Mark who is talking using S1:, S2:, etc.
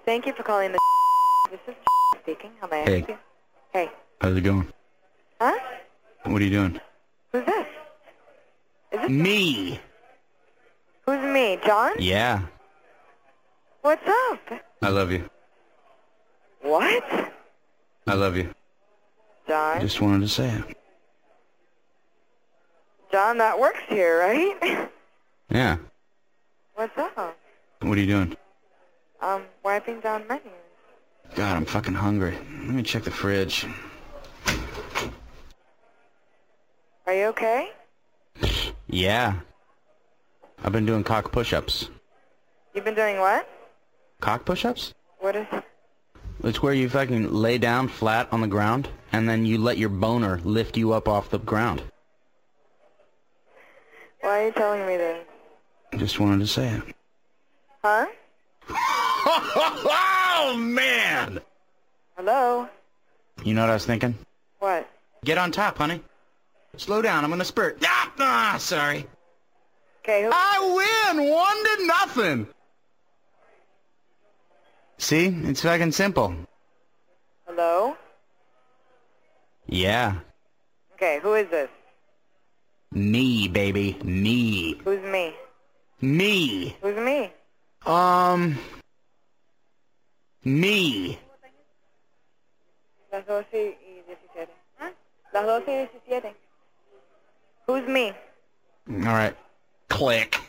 S1: Thank you for calling the This is speaking. How may I help you? Hey.
S2: How's it going?
S1: Huh?
S2: What are you doing?
S1: Who's this? Is this
S2: Me!
S1: Who's me? John?
S2: Yeah.
S1: What's up?
S2: I love you.
S1: What?
S2: I love you.
S1: John?
S2: Just wanted to say it.
S1: John, that works here, right?
S2: Yeah.
S1: What's up?
S2: What are you doing?
S1: Wiping down menus.
S2: God, I'm fucking hungry. Let me check the fridge.
S1: Are you okay?
S2: Yeah. I've been doing cock push-ups.
S1: You've been doing what?
S2: Cock push-ups?
S1: What is...
S2: It's where you fucking lay down flat on the ground, and then you let your boner lift you up off the ground.
S1: Why are you telling me this?
S2: Just wanted to say it.
S1: Huh?
S2: Oh, man!
S1: Hello?
S2: You know what I was thinking?
S1: What?
S2: Get on top, honey. Slow down, I'm gonna spurt. Sorry.
S1: Okay, who...
S2: I win! 1-0! See? It's fucking simple.
S1: Hello?
S2: Yeah.
S1: Okay, who is this?
S2: Me, baby. Me.
S1: Who's me?
S2: Me.
S1: Who's me?
S2: Me.
S1: Las 12:17. ¿Ah? Las 12:17. Who's me?
S2: Alright. Click.